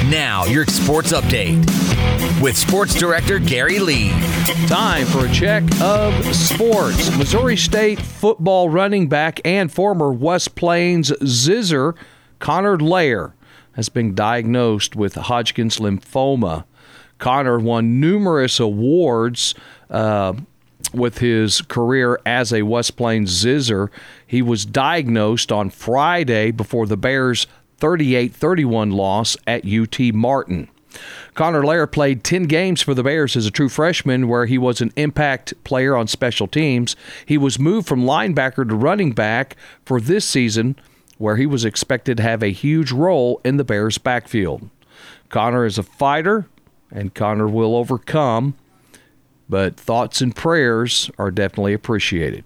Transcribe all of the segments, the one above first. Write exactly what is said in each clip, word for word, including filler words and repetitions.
Now, your sports update with Sports Director Gary Lee. Time for a check of sports. Missouri State football running back and former West Plains Zizzer, Connor Lair, has been diagnosed with Hodgkin's lymphoma. Connor won numerous awards uh, with his career as a West Plains Zizzer. He was diagnosed on Friday before the Bears' thirty-eight thirty-one loss at U T Martin. Connor Lair played ten games for the Bears as a true freshman, where he was an impact player on special teams. He was moved from linebacker to running back for this season, where he was expected to have a huge role in the Bears' backfield. Connor is a fighter, and Connor will overcome, but thoughts and prayers are definitely appreciated.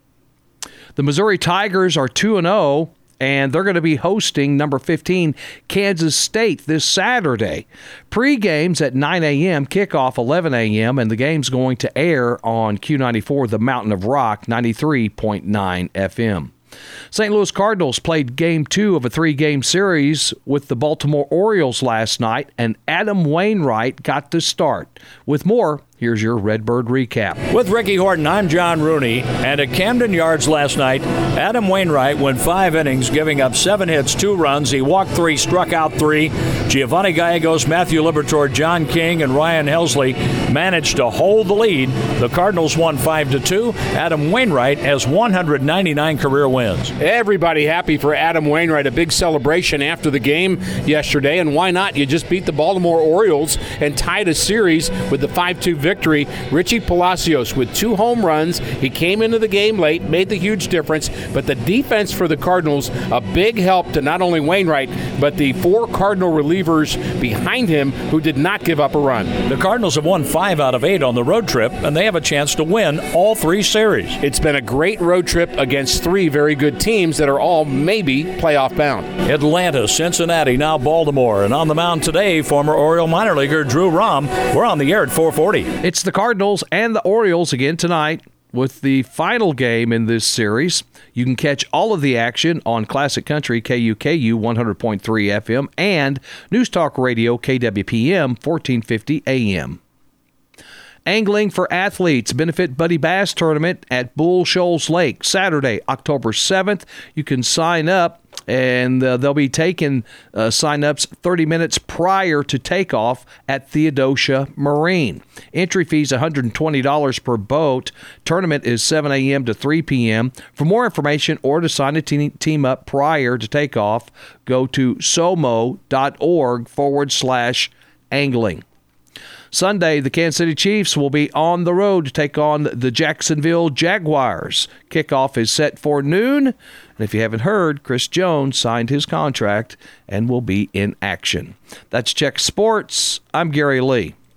The Missouri Tigers are two and oh, and they're going to be hosting number fifteen Kansas State this Saturday. Pre-games at nine a.m., kickoff eleven a.m., and the game's going to air on Q ninety-four, the Mountain of Rock, ninety-three point nine F M. Saint Louis Cardinals played game two of a three-game series with the Baltimore Orioles last night, and Adam Wainwright got the start. With more, here's your Redbird recap. With Ricky Horton, I'm John Rooney. And at Camden Yards last night, Adam Wainwright went five innings, giving up seven hits, two runs. He walked three, struck out three. Giovanni Gallegos, Matthew Liberatore, John King, and Ryan Helsley managed to hold the lead. The Cardinals won five to two. Adam Wainwright has one hundred ninety-nine career wins. Everybody happy for Adam Wainwright. A big celebration after the game yesterday. And why not? You just beat the Baltimore Orioles and tied a series with the five two victory. Richie Palacios with two home runs. He came into the game late, made the huge difference. But the defense for the Cardinals, a big help to not only Wainwright, but the four Cardinal relievers behind him who did not give up a run. The Cardinals have won five out of eight on the road trip, and they have a chance to win all three series. It's been a great road trip against three very good teams that are all maybe playoff bound. Atlanta, Cincinnati, now Baltimore. And on the mound today, former Oriole minor leaguer Drew Rom. We're on the air at four forty. It's the Cardinals and the Orioles again tonight with the final game in this series. You can catch all of the action on Classic Country K U K U one hundred point three F M and News Talk Radio K W P M fourteen fifty A M. Angling for Athletes Benefit Buddy Bass Tournament at Bull Shoals Lake, Saturday, October seventh. You can sign up, and uh, they'll be taking uh, sign-ups thirty minutes prior to takeoff at Theodosia Marine. Entry fees one hundred twenty dollars per boat. Tournament is seven a.m. to three p.m. For more information or to sign a te- team up prior to takeoff, go to somo.org forward slash angling. Sunday, the Kansas City Chiefs will be on the road to take on the Jacksonville Jaguars. Kickoff is set for noon. And if you haven't heard, Chris Jones signed his contract and will be in action. That's Check Sports. I'm Gary Lee.